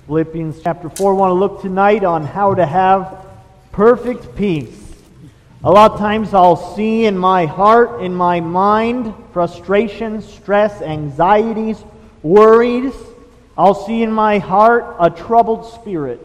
Philippians chapter 4. I want to look tonight on how to have perfect peace. A lot of times I'll see in my heart, in my mind, frustrations, stress, anxieties, worries. I'll see in my heart a troubled spirit.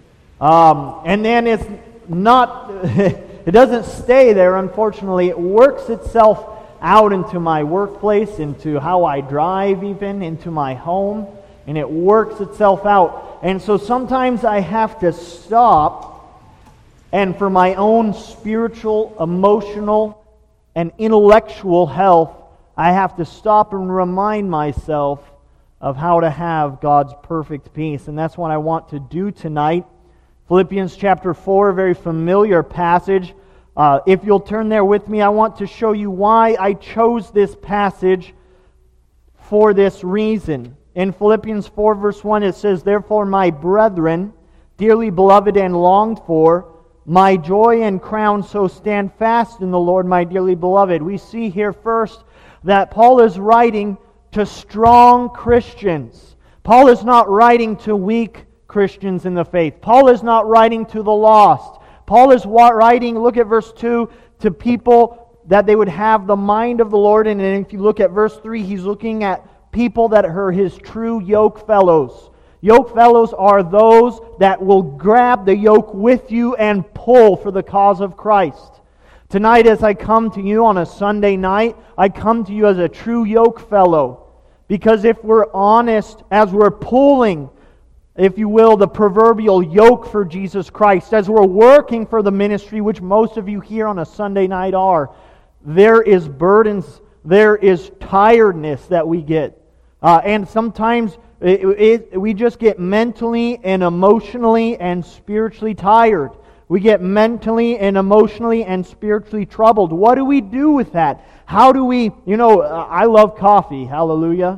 And then it's not, it doesn't stay there, unfortunately. It works itself out into my workplace, into how I drive even, into my home. And it works itself out. And so sometimes I have to stop, and for my own spiritual, emotional, and intellectual health, I have to stop and remind myself of how to have God's perfect peace. And that's what I want to do tonight. Philippians chapter 4, a very familiar passage. If you'll turn there with me, I want to show you why I chose this passage for this reason. In Philippians 4 verse 1 it says, "Therefore, my brethren, dearly beloved and longed for, my joy and crown, so stand fast in the Lord, my dearly beloved." We see here first that Paul is writing to strong Christians. Paul is not writing to weak Christians in the faith. Paul is not writing to the lost. Paul is writing, look at verse 2, to people that they would have the mind of the Lord. And then if you look at verse 3, he's looking at people that are his true yoke fellows. Yoke fellows are those that will grab the yoke with you and pull for the cause of Christ. Tonight, as I come to you on a Sunday night, I come to you as a true yoke fellow. Because if we're honest, as we're pulling, if you will, the proverbial yoke for Jesus Christ, as we're working for the ministry, which most of you here on a Sunday night are, there is burdens, there is tiredness that we get. And sometimes we just get mentally and emotionally and spiritually tired. We get mentally and emotionally and spiritually troubled. What do we do with that? How do we, I love coffee, hallelujah.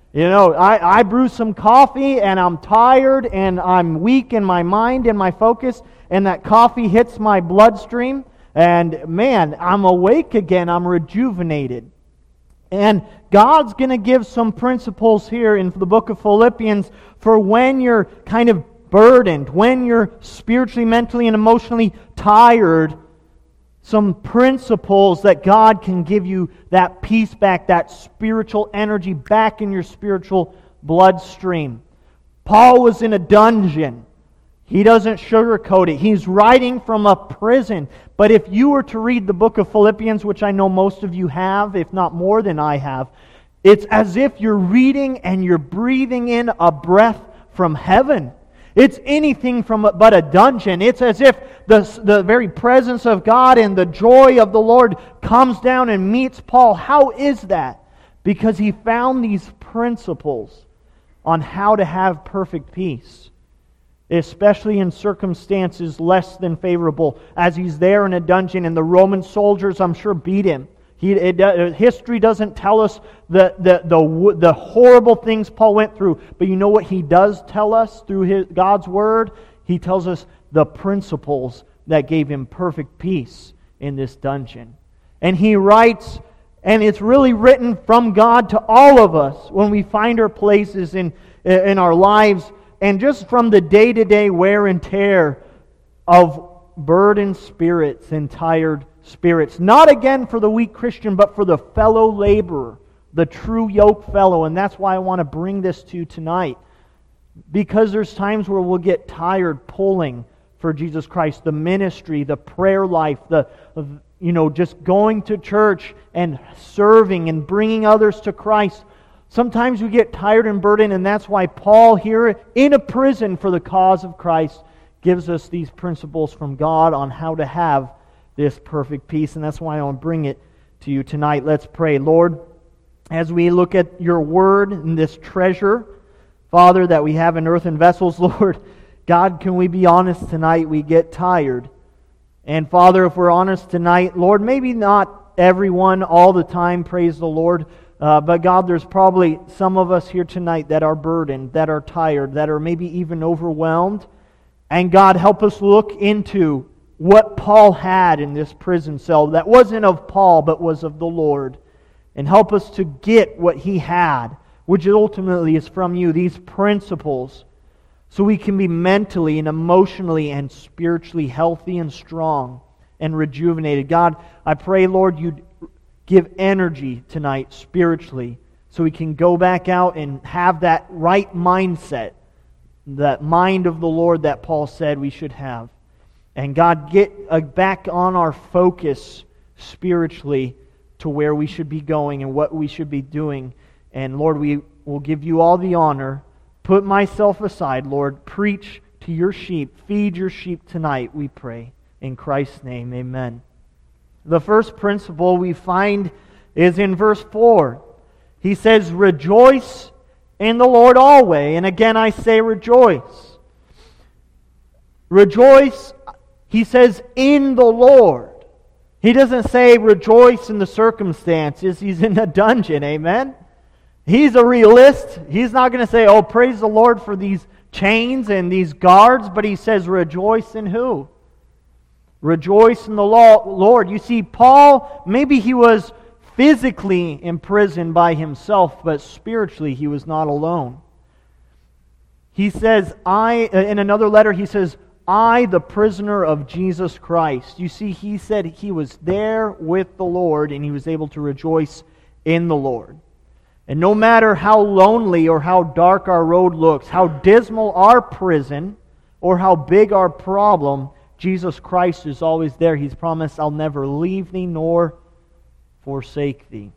I brew some coffee and I'm tired and I'm weak in my mind and my focus, and that coffee hits my bloodstream and man, I'm awake again, I'm rejuvenated. And God's going to give some principles here in the book of Philippians for when you're kind of burdened, when you're spiritually, mentally, and emotionally tired. Some principles that God can give you that peace back, that spiritual energy back in your spiritual bloodstream. Paul was in a dungeon. He doesn't sugarcoat it. He's writing from a prison. But if you were to read the book of Philippians, which I know most of you have, if not more than I have, it's as if you're reading and you're breathing in a breath from heaven. It's anything but a dungeon. It's as if the very presence of God and the joy of the Lord comes down and meets Paul. How is that? Because he found these principles on how to have perfect peace, especially in circumstances less than favorable, as he's there in a dungeon and the Roman soldiers, I'm sure, beat him. History doesn't tell us the horrible things Paul went through, but you know what he does tell us through God's Word? He tells us the principles that gave him perfect peace in this dungeon. And he writes, and it's really written from God to all of us when we find our places in our lives, and just from the day-to-day wear and tear of burdened spirits and tired spirits. Not again for the weak Christian, but for the fellow laborer, the true yoke fellow. And that's why I want to bring this to you tonight. Because there's times where we'll get tired pulling for Jesus Christ, the ministry, the prayer life, just going to church and serving and bringing others to Christ. Sometimes we get tired and burdened, and that's why Paul here in a prison for the cause of Christ gives us these principles from God on how to have this perfect peace. And that's why I want to bring it to you tonight. Let's pray. Lord, as we look at your word and this treasure, Father, that we have in earthen vessels, Lord, God, can we be honest tonight? We get tired. And Father, if we're honest tonight, Lord, maybe not everyone all the time, praise the Lord, but God, there's probably some of us here tonight that are burdened, that are tired, that are maybe even overwhelmed. And God, help us look into what Paul had in this prison cell that wasn't of Paul, but was of the Lord. And help us to get what he had, which ultimately is from you, these principles, so we can be mentally and emotionally and spiritually healthy and strong and rejuvenated. God, I pray, Lord, you'd give energy tonight spiritually so we can go back out and have that right mindset, that mind of the Lord that Paul said we should have. And God, get back on our focus spiritually to where we should be going and what we should be doing. And Lord, we will give you all the honor. Put myself aside, Lord. Preach to your sheep. Feed your sheep tonight, we pray. In Christ's name, amen. The first principle we find is in verse 4. He says, rejoice in the Lord always. And again I say rejoice. Rejoice, he says, in the Lord. He doesn't say rejoice in the circumstances. He's in a dungeon, amen? He's a realist. He's not going to say, oh, praise the Lord for these chains and these guards, but he says rejoice in who? Rejoice in the Lord. You see, Paul, maybe he was physically imprisoned by himself, but spiritually he was not alone. He says, in another letter, he says, I, the prisoner of Jesus Christ. You see, he said he was there with the Lord and he was able to rejoice in the Lord. And no matter how lonely or how dark our road looks, how dismal our prison, or how big our problem, Jesus Christ is always there. He's promised, I'll never leave thee nor forsake thee.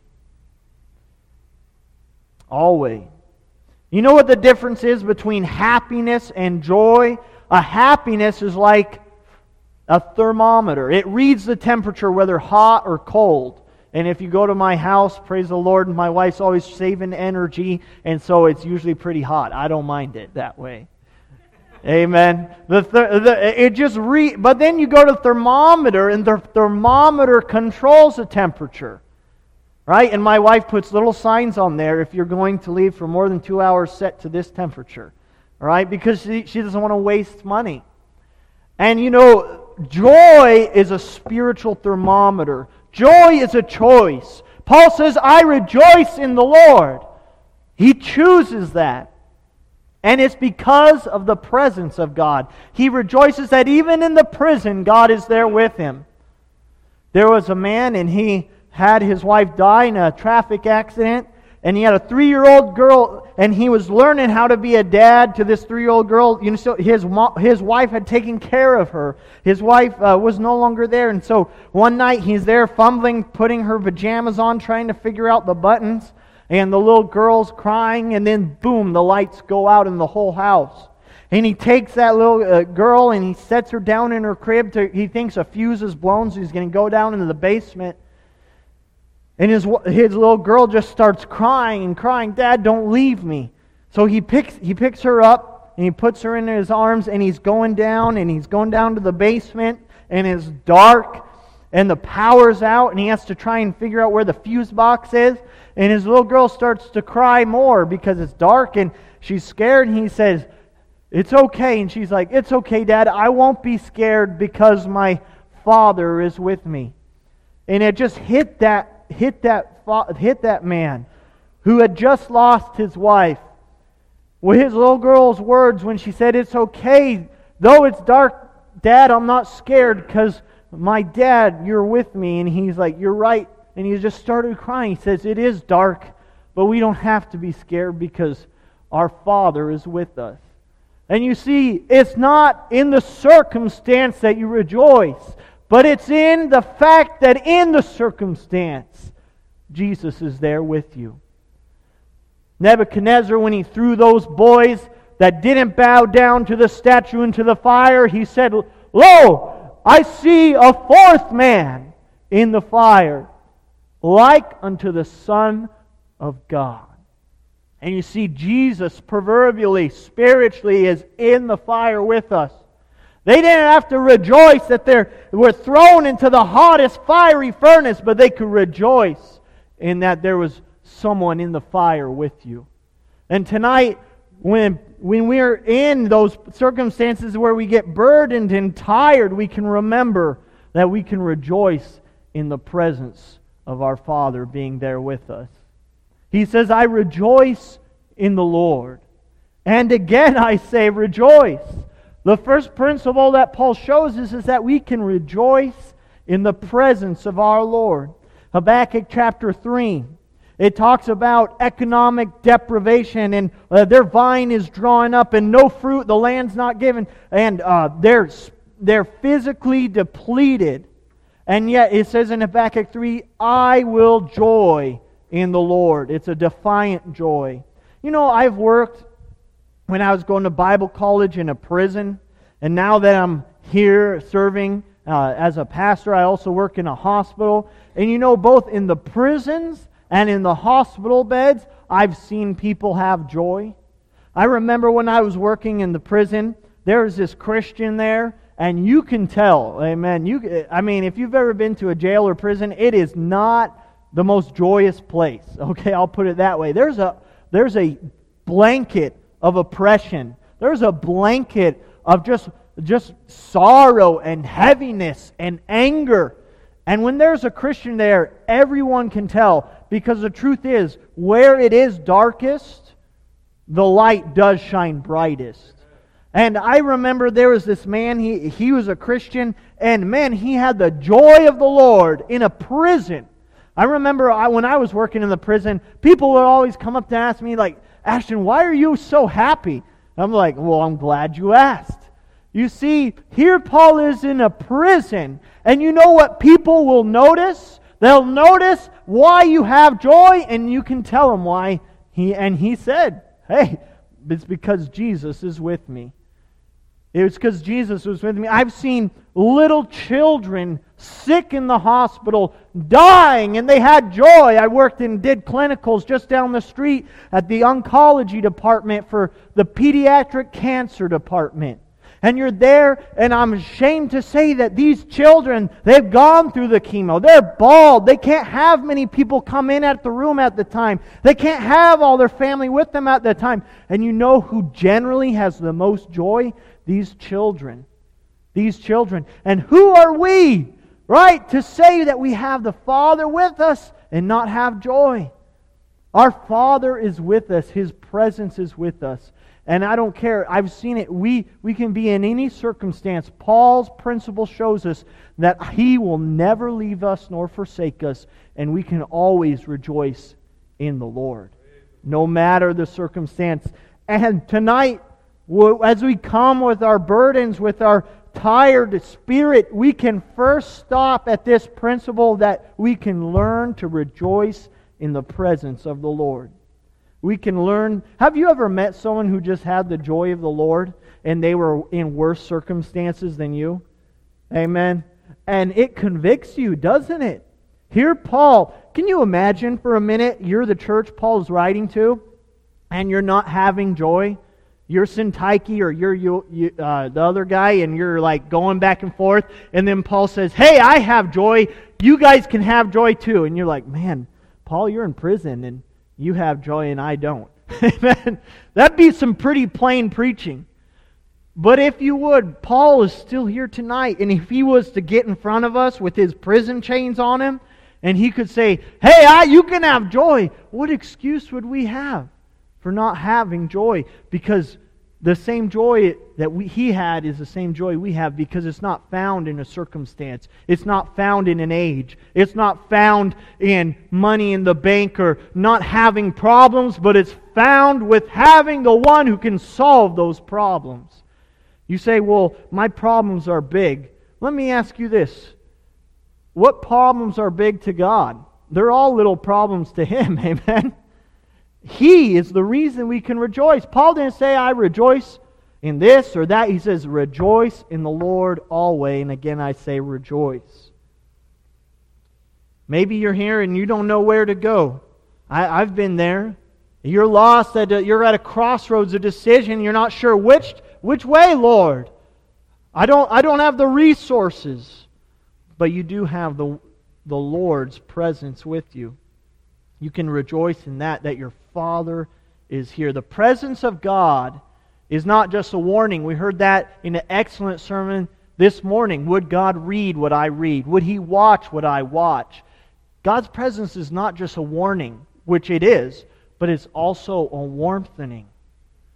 Always. You know what the difference is between happiness and joy? A happiness is like a thermometer. It reads the temperature, whether hot or cold. And if you go to my house, praise the Lord, my wife's always saving energy, and so it's usually pretty hot. I don't mind it that way. Amen. But then you go to the thermometer, and the thermometer controls the temperature. Right? And my wife puts little signs on there, if you're going to leave for more than 2 hours, set to this temperature. Right? Because she doesn't want to waste money. And you know, joy is a spiritual thermometer. Joy is a choice. Paul says, I rejoice in the Lord. He chooses that. And it's because of the presence of God. He rejoices that even in the prison, God is there with him. There was a man, and he had his wife die in a traffic accident. And he had a 3-year-old girl, and he was learning how to be a dad to this 3-year-old girl. You know, so his wife had taken care of her. His wife was no longer there, and so one night he's there fumbling, putting her pajamas on, trying to figure out the buttons, and the little girl's crying, and then boom, the lights go out in the whole house. And he takes that little girl and he sets her down in her crib. He thinks a fuse is blown, so he's going to go down into the basement. And his little girl just starts crying and crying, Dad, don't leave me. So he picks her up and he puts her in his arms, and he's going down to the basement, and it's dark and the power's out, and he has to try and figure out where the fuse box is. And his little girl starts to cry more because it's dark and she's scared, and he says, it's okay. And she's like, it's okay, Dad, I won't be scared because my Father is with me. And it just hit that man who had just lost his wife with his little girl's words when she said, it's okay, though it's dark, Dad, I'm not scared because my dad, you're with me. And he's like, you're right. And he just started crying. He says, it is dark, but we don't have to be scared because our Father is with us. And you see, it's not in the circumstance that you rejoice, but it's in the fact that in the circumstance, Jesus is there with you. Nebuchadnezzar, when he threw those boys that didn't bow down to the statue into the fire, he said, Lo, I see a fourth man in the fire, like unto the Son of God. And you see, Jesus proverbially, spiritually, is in the fire with us. They didn't have to rejoice that they were thrown into the hottest fiery furnace, but they could rejoice in that there was someone in the fire with you. And tonight, when we're in those circumstances where we get burdened and tired, we can remember that we can rejoice in the presence of our Father being there with us. He says, I rejoice in the Lord. And again I say rejoice. The first principle that Paul shows us is that we can rejoice in the presence of our Lord. Habakkuk chapter 3. It talks about economic deprivation, and their vine is drawing up and no fruit, the land's not given, and they're physically depleted. And yet it says in Habakkuk 3, I will joy in the Lord. It's a defiant joy. You know, I've worked when I was going to Bible college in a prison, and now that I'm here serving as a pastor, I also work in a hospital. And you know, both in the prisons and in the hospital beds, I've seen people have joy. I remember when I was working in the prison, there was this Christian there, and you can tell, amen. If you've ever been to a jail or prison, it is not the most joyous place. Okay, I'll put it that way. There's a blanket of oppression. There's a blanket of just sorrow and heaviness and anger. And when there's a Christian there, everyone can tell, because the truth is, where it is darkest, the light does shine brightest. And I remember there was this man, he was a Christian, and man, he had the joy of the Lord in a prison. I remember when I was working in the prison, people would always come up to ask me, like, Ashton, why are you so happy? I'm like, well, I'm glad you asked. You see, here Paul is in a prison, and you know what people will notice? They'll notice why you have joy, and you can tell them why. He said, hey, it's because Jesus is with me. It's because Jesus was with me. I've seen little children sick in the hospital, dying, and they had joy. I worked and did clinicals just down the street at the oncology department for the pediatric cancer department. And you're there, and I'm ashamed to say that these children, they've gone through the chemo. They're bald. They can't have many people come in at the room at the time. They can't have all their family with them at the time. And you know who generally has the most joy? These children. These children. And who are we, right, to say that we have the Father with us and not have joy? Our Father is with us. His presence is with us. And I don't care. I've seen it. We can be in any circumstance. Paul's principle shows us that He will never leave us nor forsake us. And we can always rejoice in the Lord, no matter the circumstance. And tonight, as we come with our burdens, with our tired spirit, we can first stop at this principle that we can learn to rejoice in the presence of the Lord. We can learn. Have you ever met someone who just had the joy of the Lord and they were in worse circumstances than you? Amen. And it convicts you, doesn't it? Here Paul, can you imagine for a minute you're the church Paul's writing to and you're not having joy? You're Syntyche or you're the other guy, and you're like going back and forth, and then Paul says, hey, I have joy, you guys can have joy too. And you're like, man, Paul, you're in prison and you have joy and I don't. Amen. That'd be some pretty plain preaching. But if you would, Paul is still here tonight, and if he was to get in front of us with his prison chains on him, and he could say, hey, you can have joy, what excuse would we have for not having joy? Because the same joy that he had is the same joy we have, because it's not found in a circumstance. It's not found in an age. It's not found in money in the bank or not having problems, but it's found with having the one who can solve those problems. You say, well, my problems are big. Let me ask you this. What problems are big to God? They're all little problems to Him, amen? He is the reason we can rejoice. Paul didn't say, I rejoice in this or that. He says, rejoice in the Lord always. And again, I say rejoice. Maybe you're here and you don't know where to go. I've been there. You're lost. You're at a crossroads, a decision. You're not sure which way, Lord. I don't have the resources. But you do have the Lord's presence with you. You can rejoice in that your Father is here. The presence of God is not just a warning. We heard that in an excellent sermon this morning. Would God read what I read? Would He watch what I watch? God's presence is not just a warning, which it is, but it's also a warmthening.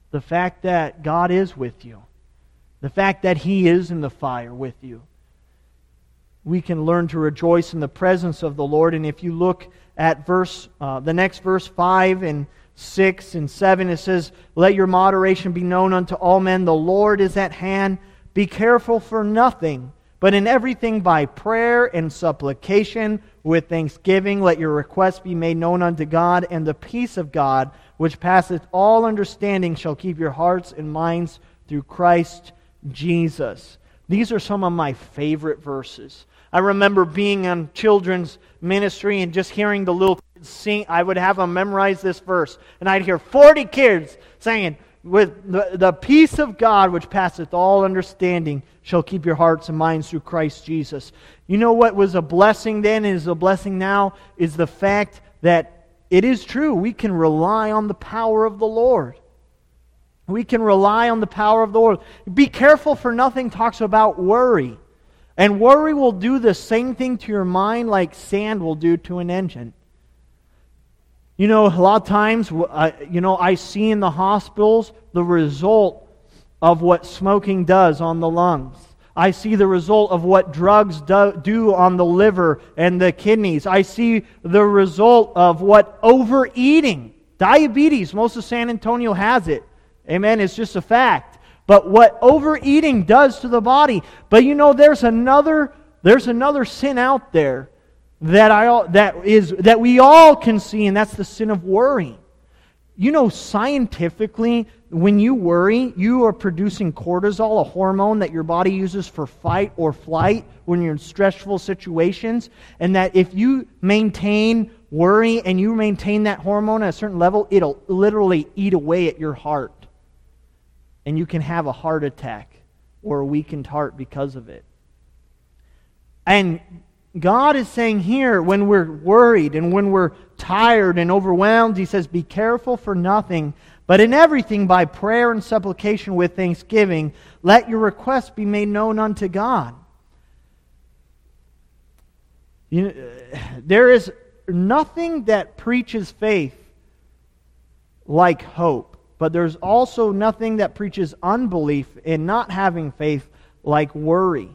the fact that God is with you, the fact that He is in the fire with you. We can learn to rejoice in the presence of the Lord. And if you look at the next verse 5 and 6 and 7, it says, "Let your moderation be known unto all men. The Lord is at hand. Be careful for nothing, but in everything by prayer and supplication with thanksgiving, let your requests be made known unto God, and the peace of God, which passeth all understanding, shall keep your hearts and minds through Christ Jesus." These are some of my favorite verses. I remember being on children's ministry and just hearing the little kids sing. I would have them memorize this verse, and I'd hear 40 kids saying, "With the peace of God, which passeth all understanding, shall keep your hearts and minds through Christ Jesus." You know what was a blessing then and is a blessing now is the fact that it is true. We can rely on the power of the Lord. We can rely on the power of the Lord. Be careful for nothing talks about worry. And worry will do the same thing to your mind like sand will do to an engine. You know, a lot of times, I see in the hospitals the result of what smoking does on the lungs. I see the result of what drugs do on the liver and the kidneys. I see the result of what overeating, diabetes, most of San Antonio has it. Amen, it's just a fact. But what overeating does to the body. But you know, there's another sin out there that we all can see, and that's the sin of worry. You know, scientifically, when you worry, you are producing cortisol, a hormone that your body uses for fight or flight when you're in stressful situations, and that if you maintain worry and you maintain that hormone at a certain level, it'll literally eat away at your heart. And you can have a heart attack or a weakened heart because of it. And God is saying here, when we're worried and when we're tired and overwhelmed, He says, "Be careful for nothing, but in everything by prayer and supplication with thanksgiving, let your requests be made known unto God." There is nothing that preaches faith like hope. But there's also nothing that preaches unbelief in not having faith like worry.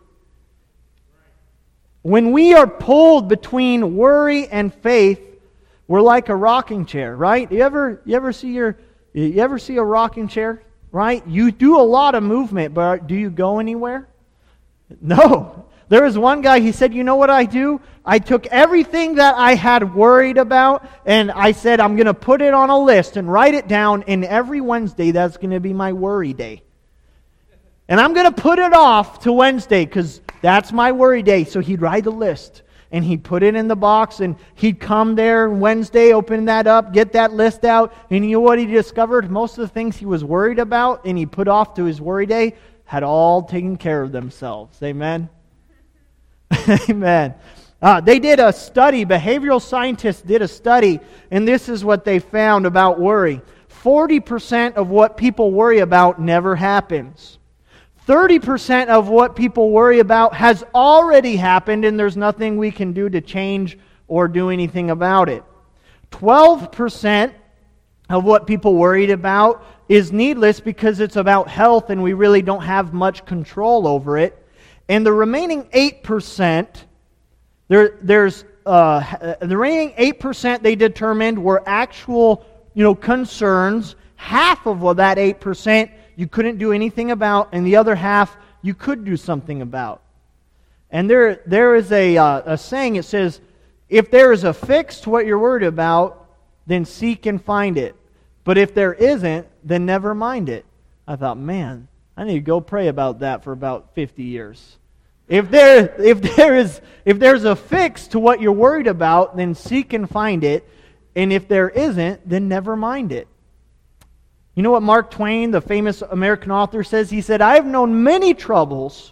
When we are pulled between worry and faith, we're like a rocking chair, right? You ever see a rocking chair, right? You do a lot of movement, but do you go anywhere? No. There was one guy, he said, "You know what I do? I took everything that I had worried about, and I said, I'm going to put it on a list and write it down, and every Wednesday, that's going to be my worry day. And I'm going to put it off to Wednesday, because that's my worry day." So he'd write a list, and he'd put it in the box, and he'd come there Wednesday, open that up, get that list out, and you know what he discovered? Most of the things he was worried about, and he put off to his worry day, had all taken care of themselves. Amen? Amen. They did a study, behavioral scientists did a study, and this is what they found about worry. 40% of what people worry about never happens. 30% of what people worry about has already happened, and there's nothing we can do to change or do anything about it. 12% of what people worried about is needless because it's about health and we really don't have much control over it. And the remaining 8%, the remaining 8% they determined were actual, concerns. Half of that 8% you couldn't do anything about, and the other half you could do something about. And there is a saying. It says, "If there is a fix to what you're worried about, then seek and find it. But if there isn't, then never mind it." I thought, man, I need to go pray about that for about 50 years. If there's a fix to what you're worried about, then seek and find it. And if there isn't, then never mind it. You know what Mark Twain, the famous American author, says? He said, "I have known many troubles,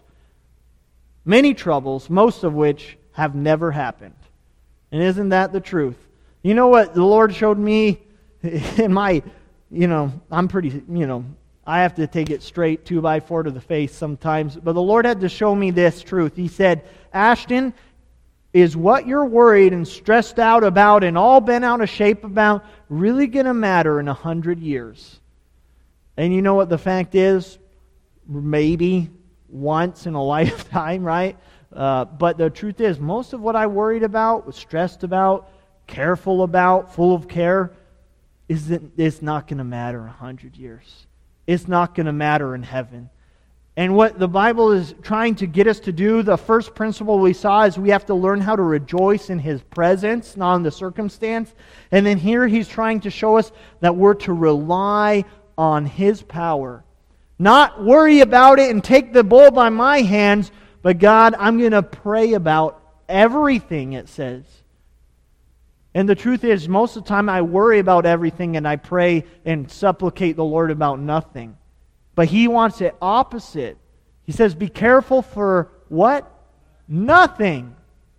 most of which have never happened." And isn't that the truth? You know what the Lord showed me in my, I'm pretty, I have to take it straight 2x4 to the face sometimes. But the Lord had to show me this truth. He said, "Ashton, is what you're worried and stressed out about and all bent out of shape about really going to matter in 100 years? And you know what the fact is? Maybe once in a lifetime, right? But the truth is, most of what I worried about, was stressed about, careful about, full of care, it's not going to matter 100 years. It's not going to matter in heaven. And what the Bible is trying to get us to do, the first principle we saw is we have to learn how to rejoice in His presence, not in the circumstance. And then here He's trying to show us that we're to rely on His power. Not worry about it and take the bull by my hands, but God, I'm going to pray about everything, it says. And the truth is, most of the time I worry about everything and I pray and supplicate the Lord about nothing. But He wants it opposite. He says, be careful for what? Nothing.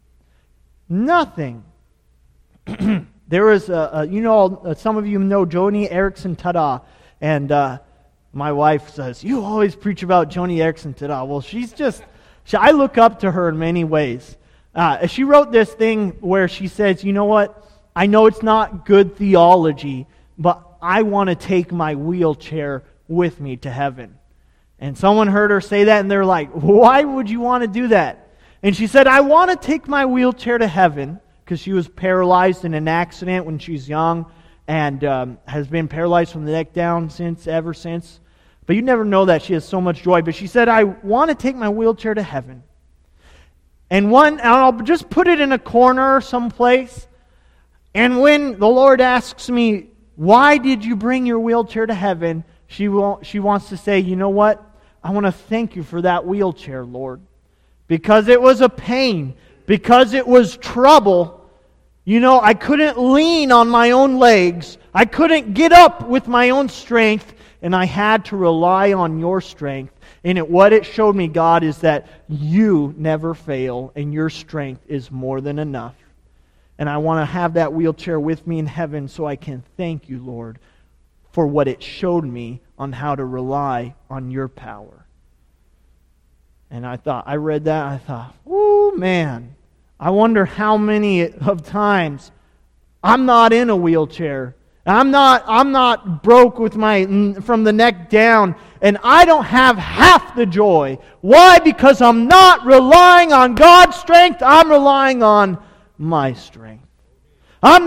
Nothing. There was some of you know Joni Eareckson Tada. And my wife says, you always preach about Joni Eareckson Tada. Well, I look up to her in many ways. She wrote this thing where she says, you know what? I know it's not good theology, but I want to take my wheelchair with me to heaven. And someone heard her say that, and they're like, why would you want to do that? And she said, I want to take my wheelchair to heaven, because she was paralyzed in an accident when she was young, and has been paralyzed from the neck down ever since. But you never know that. She has so much joy. But she said, I want to take my wheelchair to heaven. And I'll just put it in a corner someplace. And when the Lord asks me, why did you bring your wheelchair to heaven? She wants to say, you know what? I want to thank you for that wheelchair, Lord. Because it was a pain. Because it was trouble. You know, I couldn't lean on my own legs. I couldn't get up with my own strength. And I had to rely on your strength. And what it showed me, God, is that you never fail. And your strength is more than enough. And I want to have that wheelchair with me in heaven so I can thank you, Lord, for what it showed me on how to rely on your power. And I read that, I thought, whoo, man, I wonder how many of times I'm not in a wheelchair. I'm not broke with from the neck down, and I don't have half the joy. Why? Because I'm not relying on God's strength, I'm relying on my strength. I'm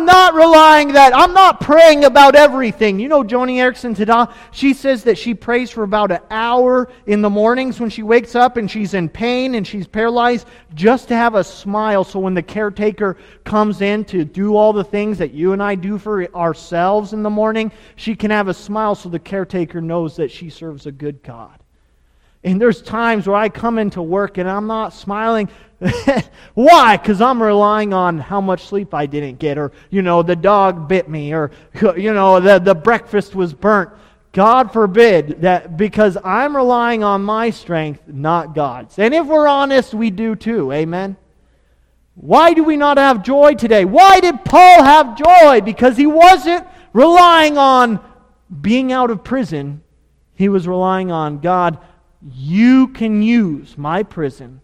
not praying about everything. You know Joni Eareckson Tada, she says that she prays for about an hour in the mornings when she wakes up and she's in pain and she's paralyzed, just to have a smile, so when the caretaker comes in to do all the things that you and I do for ourselves in the morning, she can have a smile so the caretaker knows that she serves a good God. And there's times where I come into work and I'm not smiling. Why? Because I'm relying on how much sleep I didn't get, or, the dog bit me, or, the breakfast was burnt. God forbid that, because I'm relying on my strength, not God's. And if we're honest, we do too. Amen? Why do we not have joy today? Why did Paul have joy? Because he wasn't relying on being out of prison. He was relying on God. You can use my prison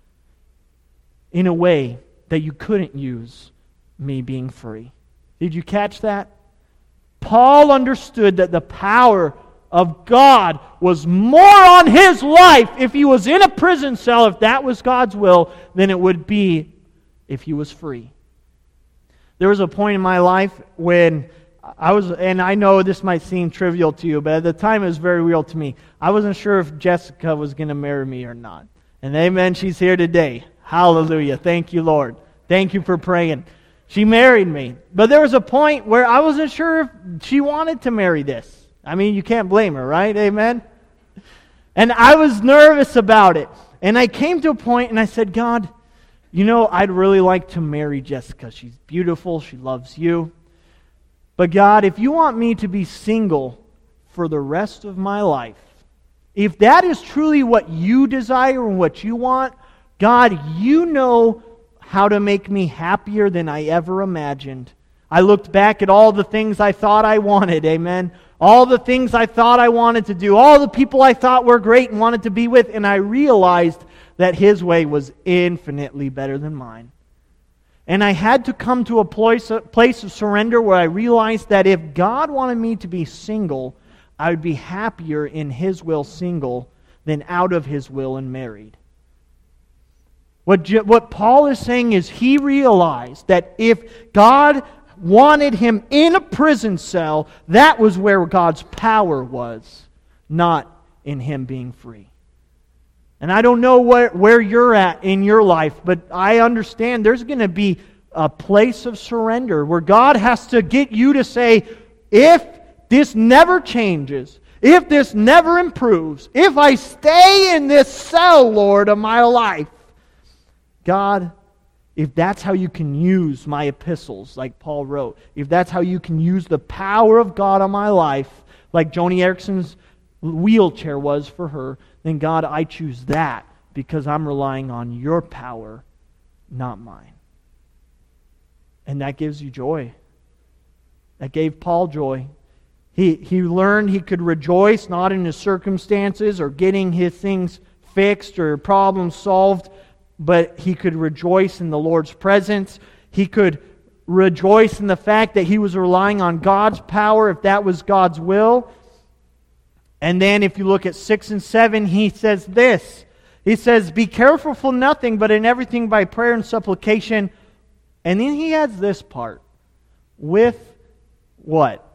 in a way that you couldn't use me being free. Did you catch that? Paul understood that the power of God was more on his life if he was in a prison cell, if that was God's will, than it would be if he was free. There was a point in my life when and I know this might seem trivial to you, but at the time it was very real to me. I wasn't sure if Jessica was going to marry me or not. And amen, she's here today. Hallelujah. Thank you, Lord. Thank you for praying. She married me. But there was a point where I wasn't sure if she wanted to marry this. I mean, you can't blame her, right? Amen? And I was nervous about it. And I came to a point and I said, God, I'd really like to marry Jessica. She's beautiful. She loves you. But God, if you want me to be single for the rest of my life, if that is truly what you desire and what you want, God, you know how to make me happier than I ever imagined. I looked back at all the things I thought I wanted, amen? All the things I thought I wanted to do, all the people I thought were great and wanted to be with, and I realized that His way was infinitely better than mine. And I had to come to a place of surrender where I realized that if God wanted me to be single, I would be happier in His will single than out of His will and married. What Paul is saying is he realized that if God wanted him in a prison cell, that was where God's power was, not in him being free. And I don't know where you're at in your life, but I understand there's going to be a place of surrender where God has to get you to say, if this never changes, if this never improves, if I stay in this cell, Lord, of my life, God, if that's how you can use my epistles, like Paul wrote, if that's how you can use the power of God on my life, like Joni Eareckson's wheelchair was for her, then God, I choose that because I'm relying on your power, not mine. And that gives you joy. That gave Paul joy. He learned he could rejoice not in his circumstances or getting his things fixed or problems solved, but he could rejoice in the Lord's presence. He could rejoice in the fact that he was relying on God's power if that was God's will. And then if you look at 6 and 7, he says this. He says, be careful for nothing, but in everything by prayer and supplication. And then he adds this part. With what?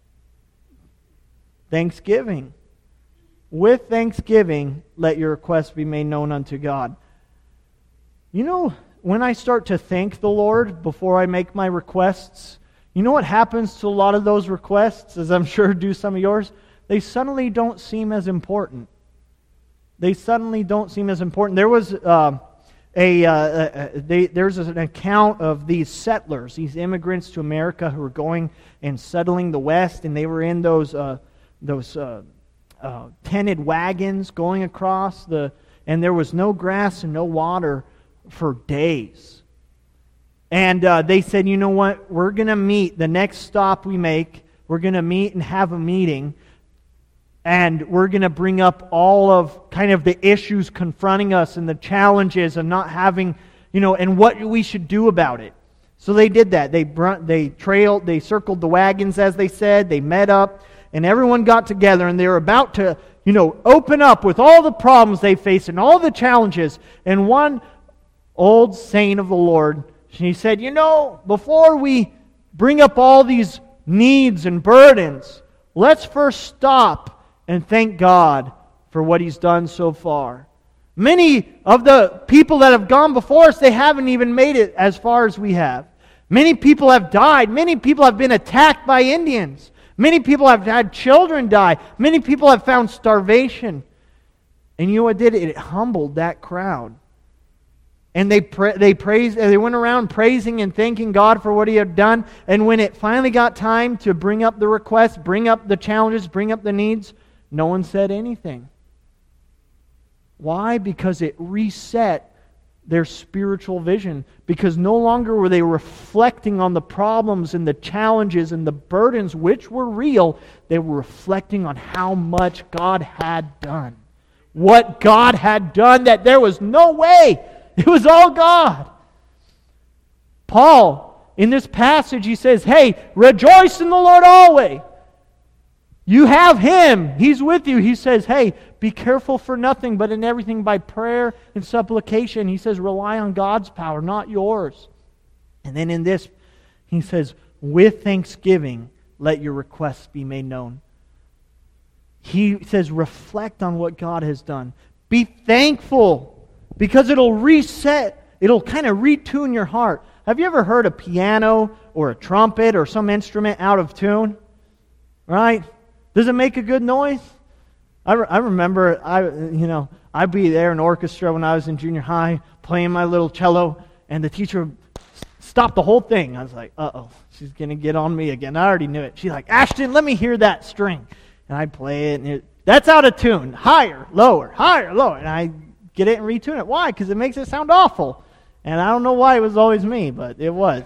Thanksgiving. With thanksgiving, let your requests be made known unto God. You know, when I start to thank the Lord before I make my requests, you know what happens to a lot of those requests, as I'm sure do some of yours? They suddenly don't seem as important. They suddenly don't seem as important. There was there's an account of these settlers, these immigrants to America who were going and settling the West, and they were in those tented wagons going across and there was no grass and no water for days. And they said, you know what, we're going to meet, the next stop we make, we're going to meet and have a meeting, and we're going to bring up all of kind of the issues confronting us and the challenges of not having, and what we should do about it. So they did that. They circled the wagons, as they said, they met up, and everyone got together, and they were about to, open up with all the problems they faced and all the challenges. And one old saint of the Lord, she said, before we bring up all these needs and burdens, let's first stop and thank God for what He's done so far. Many of the people that have gone before us, they haven't even made it as far as we have. Many people have died. Many people have been attacked by Indians. Many people have had children die. Many people have found starvation. And you know what it did? It humbled that crowd. And they went around praising and thanking God for what He had done. And when it finally got time to bring up the requests, bring up the challenges, bring up the needs, no one said anything. Why? Because it reset their spiritual vision. Because no longer were they reflecting on the problems and the challenges and the burdens, which were real. They were reflecting on how much God had done. What God had done, that there was no way. It was all God. Paul, in this passage, he says, hey, rejoice in the Lord always. You have Him. He's with you. He says, hey, be careful for nothing, but in everything by prayer and supplication. He says, rely on God's power, not yours. And then in this, he says, with thanksgiving, let your requests be made known. He says, reflect on what God has done. Be thankful, because it'll reset, it'll kind of retune your heart. Have you ever heard a piano or a trumpet or some instrument out of tune? Right? Does it make a good noise? I remember, I'd be there in orchestra when I was in junior high, playing my little cello, and the teacher would stop the whole thing. I was like, uh-oh, she's going to get on me again. I already knew it. She's like, Ashton, let me hear that string. And I'd play it, and that's out of tune. Higher, lower. And I get it and retune it. Why? Because it makes it sound awful. And I don't know why it was always me, but it was.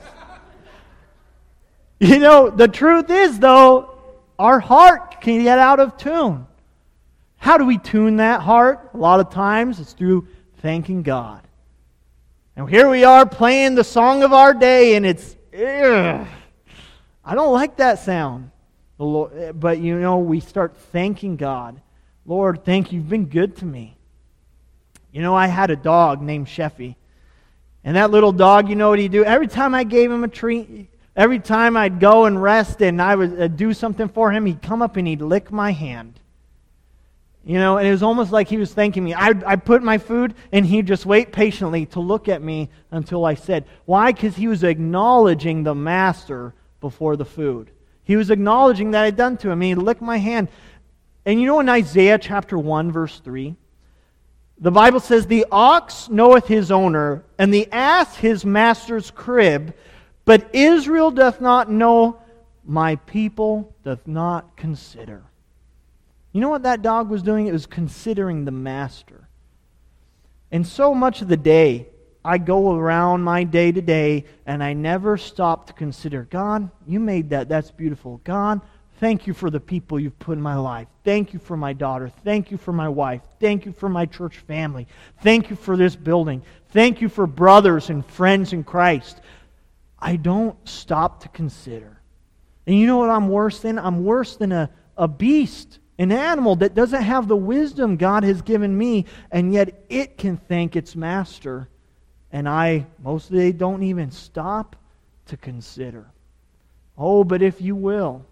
The truth is, though, our heart can get out of tune. How do we tune that heart? A lot of times it's through thanking God. And here we are playing the song of our day, and it's, I don't like that sound. But we start thanking God. Lord, thank you. You've been good to me. I had a dog named Sheffy. And that little dog, you know what he'd do? Every time I gave him a treat, every time I'd go and rest and I would do something for him, he'd come up and he'd lick my hand. And it was almost like he was thanking me. I'd put my food and he'd just wait patiently to look at me until I said. Why? Because he was acknowledging the master before the food. He was acknowledging that I'd done to him. He licked my hand. And in Isaiah chapter 1, verse 3, the Bible says, "The ox knoweth his owner, and the ass his master's crib, but Israel doth not know, my people doth not consider." You know what that dog was doing? It was considering the master. And so much of the day, I go around my day to day, and I never stop to consider, God, you made that. That's beautiful. God, thank you for the people you've put in my life. Thank you for my daughter. Thank you for my wife. Thank you for my church family. Thank you for this building. Thank you for brothers and friends in Christ. I don't stop to consider. And you know what I'm worse than? I'm worse than a beast, an animal that doesn't have the wisdom God has given me, and yet it can thank its master. And I, most of the day, don't even stop to consider. Oh, but if you will,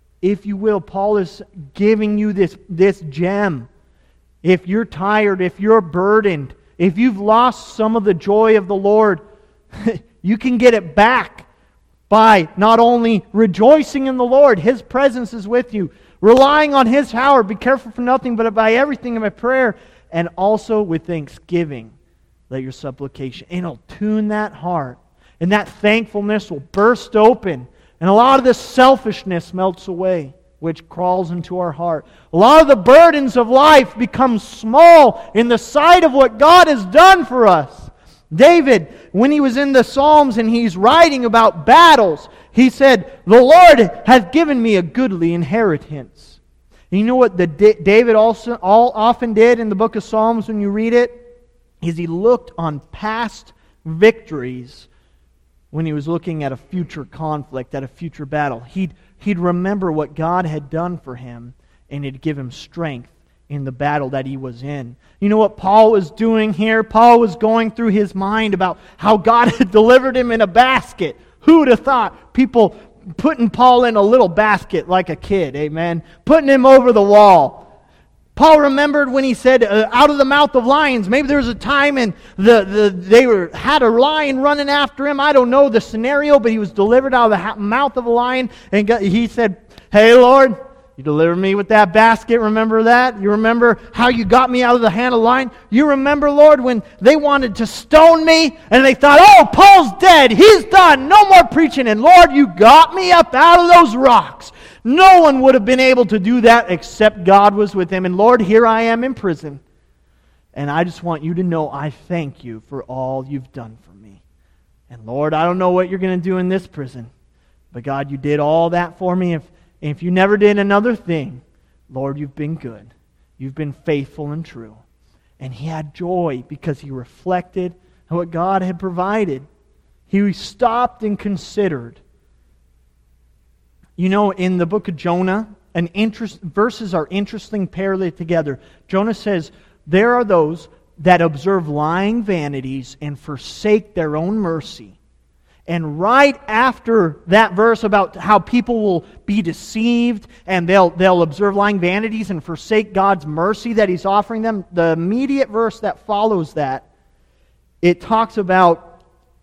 Paul is giving you this gem. If you're tired, if you're burdened, if you've lost some of the joy of the Lord, you can get it back by not only rejoicing in the Lord, His presence is with you, relying on His power, be careful for nothing, but by everything in my prayer, and also with thanksgiving, let your supplication. And it'll tune that heart, and that thankfulness will burst open, and a lot of this selfishness melts away, which crawls into our heart. A lot of the burdens of life become small in the sight of what God has done for us. David, when he was in the Psalms and he's writing about battles, he said, "The Lord hath given me a goodly inheritance." And you know what David also often did in the book of Psalms when you read it? Is he looked on past victories when he was looking at a future conflict, at a future battle. He'd remember what God had done for him, and it'd give him strength in the battle that he was in. You know what Paul was doing here? Paul was going through his mind about how God had delivered him in a basket. Who would have thought? People putting Paul in a little basket like a kid, amen? Putting him over the wall. Paul remembered when he said, out of the mouth of lions. Maybe there was a time and they had a lion running after him. I don't know the scenario, but he was delivered out of the mouth of a lion. And he said, "Hey, Lord, you delivered me with that basket. Remember that? You remember how you got me out of the hand of the lion? You remember, Lord, when they wanted to stone me and they thought, oh, Paul's dead. He's done. No more preaching. And Lord, you got me up out of those rocks. No one would have been able to do that except God was with him. And Lord, here I am in prison. And I just want you to know I thank you for all you've done for me. And Lord, I don't know what you're going to do in this prison. But God, you did all that for me. If you never did another thing, Lord, you've been good. You've been faithful and true." And he had joy because he reflected on what God had provided. He stopped and considered. You know, in the book of Jonah, verses are interesting paired together. Jonah says, "There are those that observe lying vanities and forsake their own mercy." And right after that verse about how people will be deceived and they'll observe lying vanities and forsake God's mercy that He's offering them, the immediate verse that follows that, it talks about,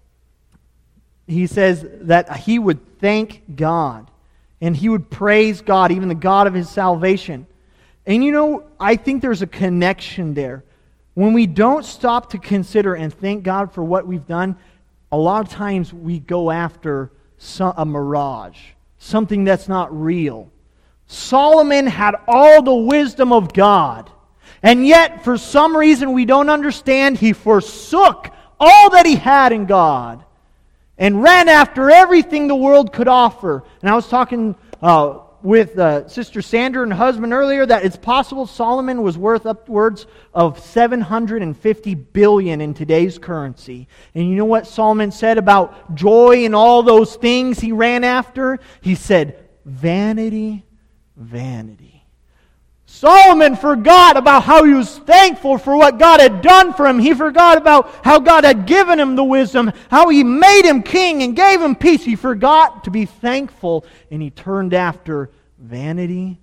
he says that he would thank God and he would praise God, even the God of his salvation. And you know, I think there's a connection there. When we don't stop to consider and thank God for what we've done, a lot of times we go after a mirage, something that's not real. Solomon had all the wisdom of God, and yet for some reason we don't understand, he forsook all that he had in God and ran after everything the world could offer. And I was talking with Sister Sandra and her husband earlier that it's possible Solomon was worth upwards of $750 billion in today's currency. And you know what Solomon said about joy and all those things he ran after? He said, "Vanity vanity. Solomon forgot about how he was thankful for what God had done for him. He forgot about how God had given him the wisdom, how He made him king and gave him peace. He forgot to be thankful, and he turned after vanities.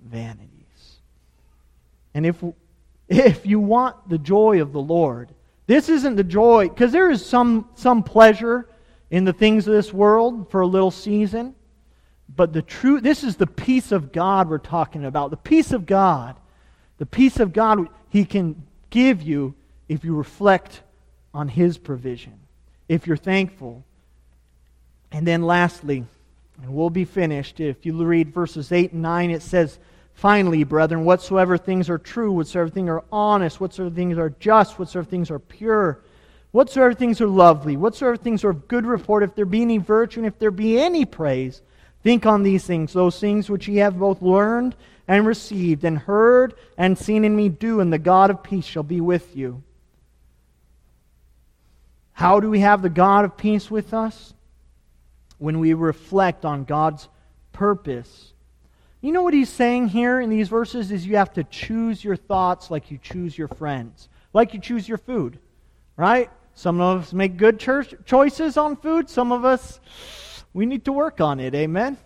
And if you want the joy of the Lord, this isn't the joy, because there is some pleasure in the things of this world for a little season. But this is the peace of God we're talking about. The peace of God He can give you if you reflect on His provision, if you're thankful. And then lastly, and we'll be finished, if you read verses 8 and 9, it says, "Finally, brethren, whatsoever things are true, whatsoever things are honest, whatsoever things are just, whatsoever things are pure, whatsoever things are lovely, whatsoever things are of good report, if there be any virtue, and if there be any praise, think on these things, those things which ye have both learned and received, and heard and seen in me do, and the God of peace shall be with you." How do we have the God of peace with us? When we reflect on God's purpose. You know what he's saying here in these verses is you have to choose your thoughts like you choose your friends, like you choose your food, right? Some of us make good choices on food. Some of us, we need to work on it. Amen?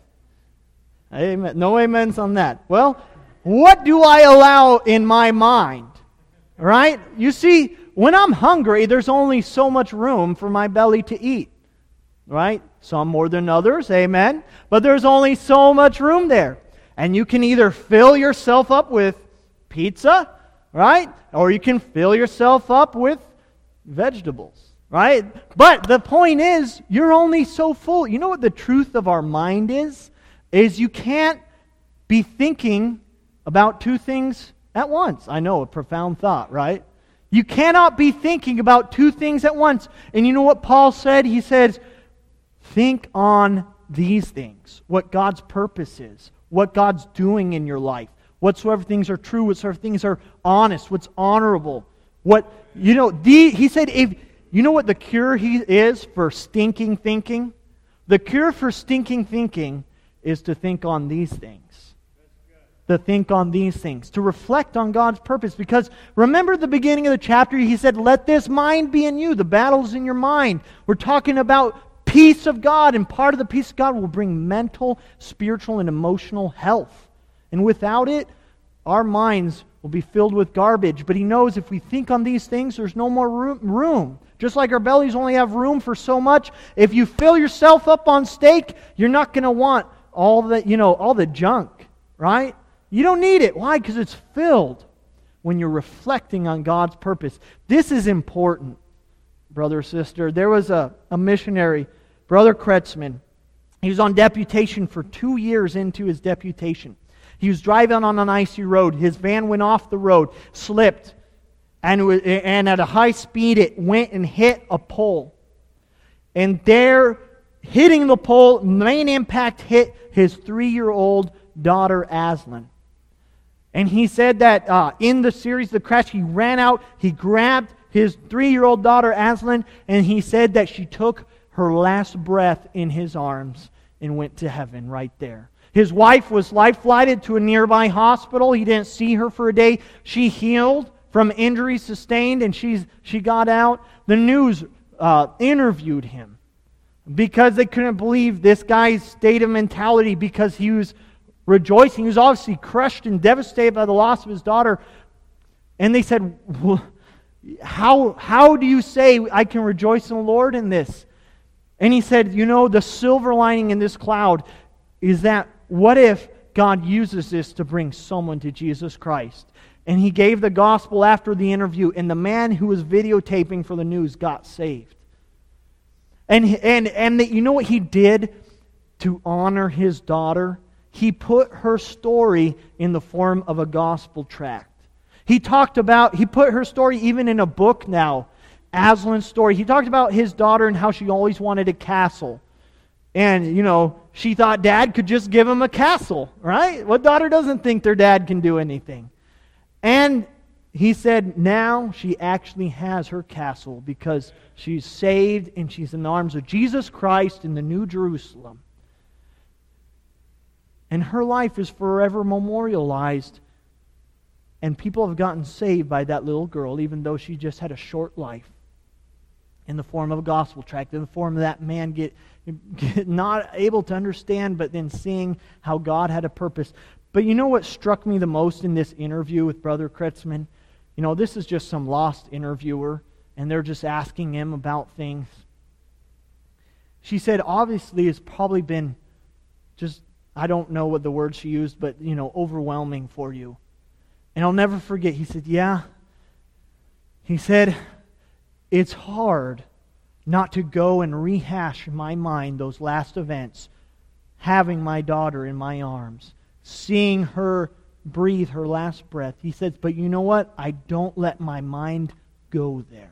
Amen. No amens on that. Well, what do I allow in my mind? Right? You see, when I'm hungry, there's only so much room for my belly to eat. Right? Some more than others. Amen? But there's only so much room there. And you can either fill yourself up with pizza, right? Or you can fill yourself up with vegetables. Right? But the point is, you're only so full. You know what the truth of our mind is? Is you can't be thinking about two things at once. I know, a profound thought, right? You cannot be thinking about two things at once. And you know what Paul said? He says, think on these things. What God's purpose is. What God's doing in your life. Whatsoever things are true. Whatsoever things are honest. What's honorable. He said, you know what the cure is for stinking thinking? The cure for stinking thinking is to think on these things. To think on these things. To reflect on God's purpose. Because remember the beginning of the chapter, he said, let this mind be in you. The battle's in your mind. We're talking about peace of God, and part of the peace of God will bring mental, spiritual, and emotional health. And without it, our minds will be filled with garbage. But he knows if we think on these things, there's no more room. Just like our bellies only have room for so much, if you fill yourself up on steak, you're not going to want all the junk, right? You don't need it. Why? Because it's filled when you're reflecting on God's purpose. This is important, brother or sister. There was a missionary, Brother Kretzmann. He was on deputation for 2 years into his deputation. He was driving on an icy road. His van went off the road, slipped, and at a high speed it went and hit a pole. And there, hitting the pole, main impact hit his 3-year-old daughter, Aslan. And he said that in the series, the crash, he ran out, he grabbed his 3-year-old daughter, Aslan, and he said that she took her last breath in his arms and went to heaven right there. His wife was life-flighted to a nearby hospital. He didn't see her for a day. She healed from injuries sustained, and she got out. The news interviewed him because they couldn't believe this guy's state of mentality, because he was rejoicing. He was obviously crushed and devastated by the loss of his daughter. And they said, well, how do you say I can rejoice in the Lord in this? And he said, the silver lining in this cloud is that what if God uses this to bring someone to Jesus Christ? And he gave the gospel after the interview, and the man who was videotaping for the news got saved. And you know what he did to honor his daughter? He put her story in the form of a gospel tract. He put her story even in a book now, Aslan's story. He talked about his daughter and how she always wanted a castle. And, she thought dad could just give him a castle, right? What daughter doesn't think their dad can do anything? And he said now she actually has her castle because she's saved and she's in the arms of Jesus Christ in the New Jerusalem. And her life is forever memorialized. And people have gotten saved by that little girl, even though she just had a short life. In the form of a gospel tract, in the form of that man get not able to understand, but then seeing how God had a purpose. But you know what struck me the most in this interview with Brother Kretzmann? You know, this is just some lost interviewer, and they're just asking him about things. She said, obviously, it's probably been just, I don't know what the word she used, but, overwhelming for you. And I'll never forget, he said, yeah. He said, it's hard not to go and rehash in my mind those last events, having my daughter in my arms, seeing her breathe her last breath. He says, but you know what? I don't let my mind go there.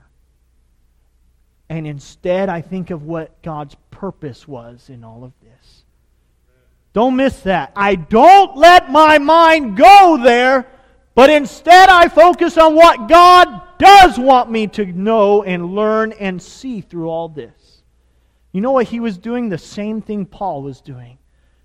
And instead, I think of what God's purpose was in all of this. Don't miss that. I don't let my mind go there, but instead I focus on what God does want me to know and learn and see through all this. You know what he was doing? The same thing Paul was doing.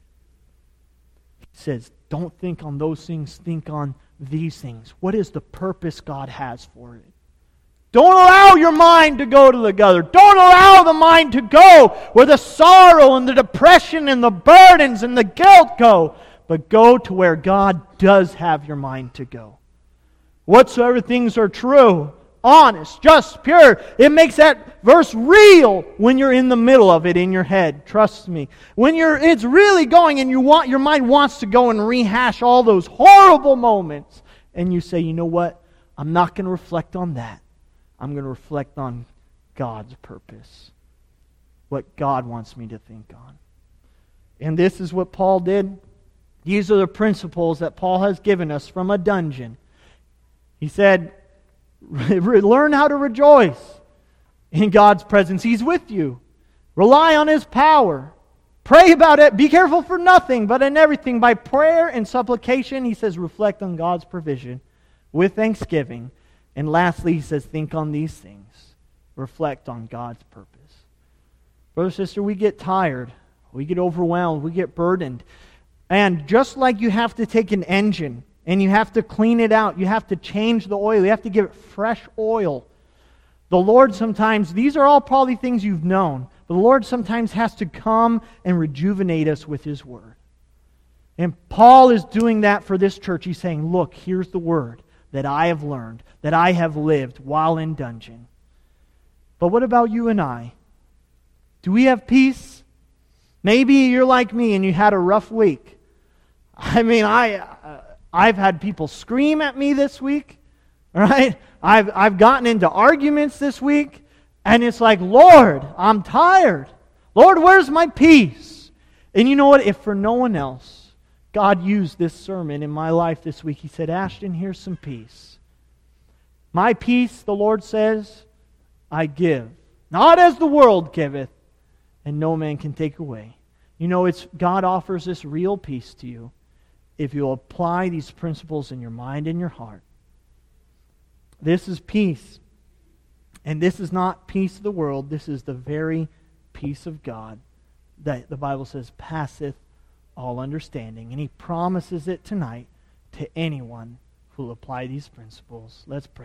He says, don't think on those things, think on these things. What is the purpose God has for it? Don't allow your mind to go to the gutter. Don't allow the mind to go where the sorrow and the depression and the burdens and the guilt go. But go to where God does have your mind to go. Whatsoever things are true, honest, just, pure. It makes that verse real when you're in the middle of it in your head. Trust me. When it's really going and your mind wants to go and rehash all those horrible moments. And you say, you know what? I'm not going to reflect on that. I'm going to reflect on God's purpose. What God wants me to think on. And this is what Paul did. These are the principles that Paul has given us from a dungeon. He said, learn how to rejoice in God's presence. He's with you. Rely on His power. Pray about it. Be careful for nothing, but in everything by prayer and supplication. He says, reflect on God's provision with thanksgiving. And lastly, he says, think on these things. Reflect on God's purpose. Brother, sister, we get tired. We get overwhelmed. We get burdened. And just like you have to take an engine and you have to clean it out, you have to change the oil, you have to give it fresh oil. The Lord sometimes, these are all probably things you've known, but the Lord sometimes has to come and rejuvenate us with His Word. And Paul is doing that for this church. He's saying, look, here's the Word that I have learned, that I have lived while in dungeon. But what about you and I? Do we have peace? Maybe you're like me and you had a rough week. I mean, I've had people scream at me this week, right? I've gotten into arguments this week, and it's like, Lord, I'm tired. Lord, where's my peace? And you know what? If for no one else, God used this sermon in my life this week. He said, Ashton, here's some peace. My peace, the Lord says, I give. Not as the world giveth, and no man can take away. You know, God offers this real peace to you if you'll apply these principles in your mind and your heart. This is peace. And this is not peace of the world. This is the very peace of God that the Bible says passeth all understanding. And He promises it tonight to anyone who will apply these principles. Let's pray.